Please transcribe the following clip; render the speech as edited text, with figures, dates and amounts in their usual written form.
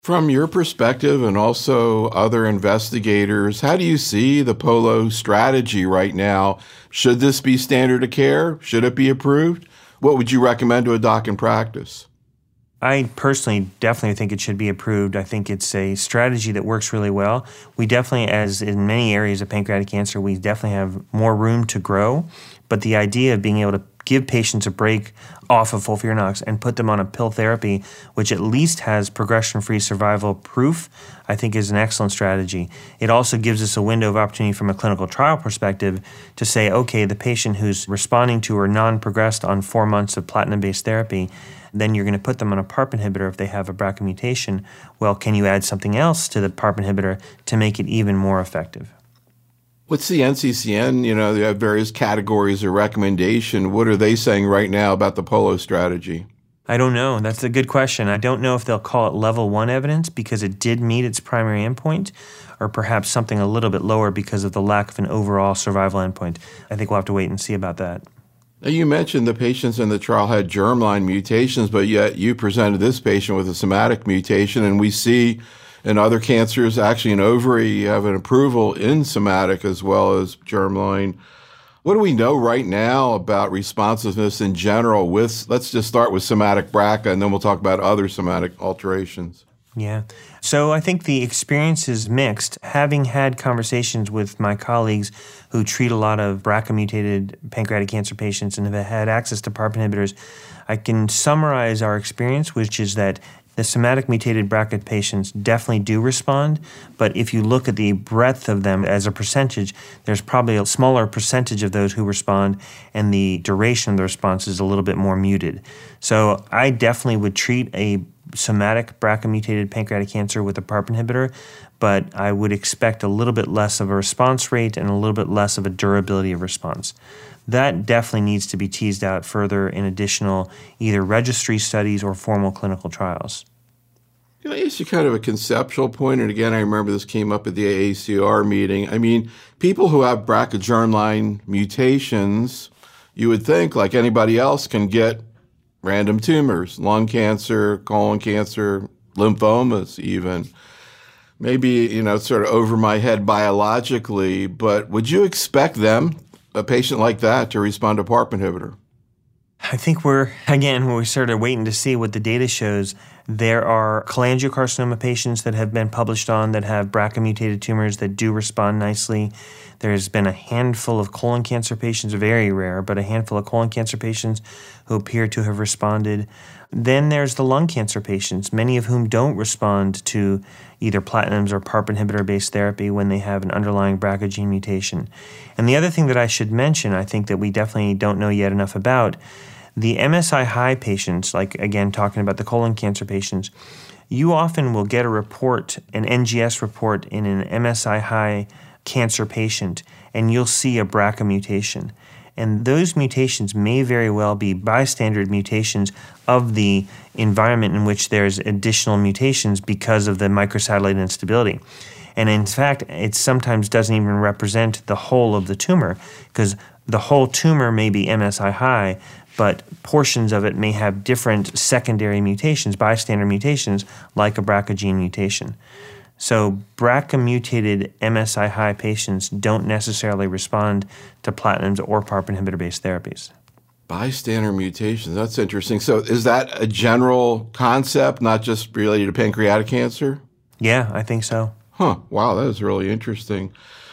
From your perspective and also other investigators, how do you see the POLO strategy right now? Should this be standard of care? Should it be approved? What would you recommend to a doc in practice? I personally definitely think it should be approved. I think it's a strategy that works really well. We definitely, as in many areas of pancreatic cancer, we definitely have more room to grow. But the idea of being able to give patients a break off of FOLFIRINOX and put them on a pill therapy, which at least has progression-free survival proof, I think is an excellent strategy. It also gives us a window of opportunity from a clinical trial perspective to say, okay, the patient who's responding to or non-progressed on 4 months of platinum-based therapy, then you're going to put them on a PARP inhibitor if they have a BRCA mutation. Well, can you add something else to the PARP inhibitor to make it even more effective? What's the NCCN? They have various categories of recommendation. What are they saying right now about the POLO strategy? I don't know. That's a good question. I don't know if they'll call it level 1 evidence because it did meet its primary endpoint, or perhaps something a little bit lower because of the lack of an overall survival endpoint. I think we'll have to wait and see about that. Now, you mentioned the patients in the trial had germline mutations, but yet you presented this patient with a somatic mutation, and we see in other cancers, actually in ovary, you have an approval in somatic as well as germline. What do we know right now about responsiveness in general let's just start with somatic BRCA, and then we'll talk about other somatic alterations. Yeah. So I think the experience is mixed. Having had conversations with my colleagues who treat a lot of BRCA-mutated pancreatic cancer patients and have had access to PARP inhibitors, I can summarize our experience, which is that the somatic mutated BRCA patients definitely do respond, but if you look at the breadth of them as a percentage, there's probably a smaller percentage of those who respond, and the duration of the response is a little bit more muted. So I definitely would treat a somatic BRCA-mutated pancreatic cancer with a PARP inhibitor, but I would expect a little bit less of a response rate and a little bit less of a durability of response. That definitely needs to be teased out further in additional either registry studies or formal clinical trials. Can I ask you kind of a conceptual point? And again, I remember this came up at the AACR meeting. I mean, people who have BRCA germline mutations, you would think, like anybody else, can get random tumors, lung cancer, colon cancer, lymphomas even. Maybe, sort of over my head biologically, but would you expect them, a patient like that, to respond to PARP inhibitor? I think we're sort of waiting to see what the data shows. There are cholangiocarcinoma patients that have been published on that have BRCA-mutated tumors that do respond nicely. There's been a handful of colon cancer patients, very rare, but a handful of colon cancer patients who appear to have responded. Then there's the lung cancer patients, many of whom don't respond to either platinums or PARP inhibitor-based therapy when they have an underlying BRCA gene mutation. And the other thing that I should mention, I think that we definitely don't know yet enough about, the MSI-high patients, like again talking about the colon cancer patients, you often will get a report, an NGS report in an MSI-high cancer patient, and you'll see a BRCA mutation. And those mutations may very well be bystander mutations of the environment in which there's additional mutations because of the microsatellite instability. And in fact, it sometimes doesn't even represent the whole of the tumor, because the whole tumor may be MSI high, but portions of it may have different secondary mutations, bystander mutations, like a BRCA gene mutation. So BRCA-mutated MSI-high patients don't necessarily respond to platinums or PARP inhibitor-based therapies. Bystander mutations, that's interesting. So is that a general concept, not just related to pancreatic cancer? Yeah, I think so. Wow, that is really interesting.